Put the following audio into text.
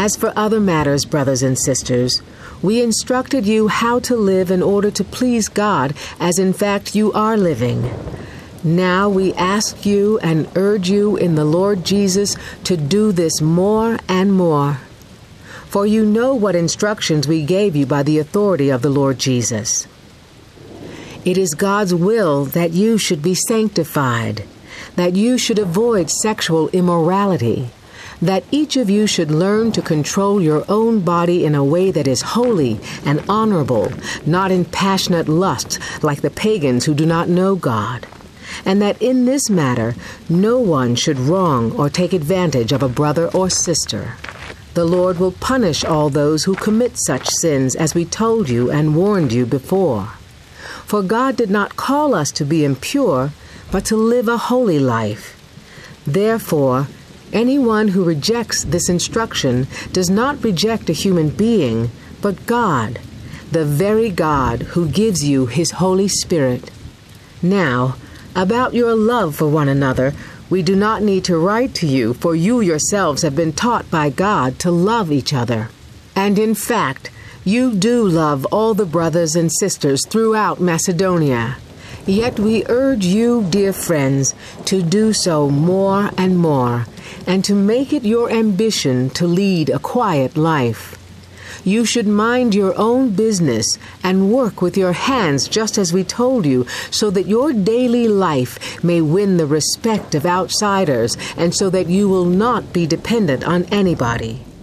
As for other matters, brothers and sisters, we instructed you how to live in order to please God, as in fact you are living. Now we ask you and urge you in the Lord Jesus to do this more and more. For you know what instructions we gave you by the authority of the Lord Jesus. It is God's will that you should be sanctified, that you should avoid sexual immorality, that each of you should learn to control your own body in a way that is holy and honorable, not in passionate lust like the pagans who do not know God, and that in this matter no one should wrong or take advantage of a brother or sister. The Lord will punish all those who commit such sins, as we told you and warned you before. For God did not call us to be impure, but to live a holy life. Therefore, anyone who rejects this instruction does not reject a human being, but God, the very God who gives you His Holy Spirit. Now, about your love for one another, we do not need to write to you, for you yourselves have been taught by God to love each other. And in fact, you do love all the brothers and sisters throughout Macedonia. Yet we urge you, dear friends, to do so more and more, and to make it your ambition to lead a quiet life. You should mind your own business and work with your hands just as we told you, so that your daily life may win the respect of outsiders, and so that you will not be dependent on anybody.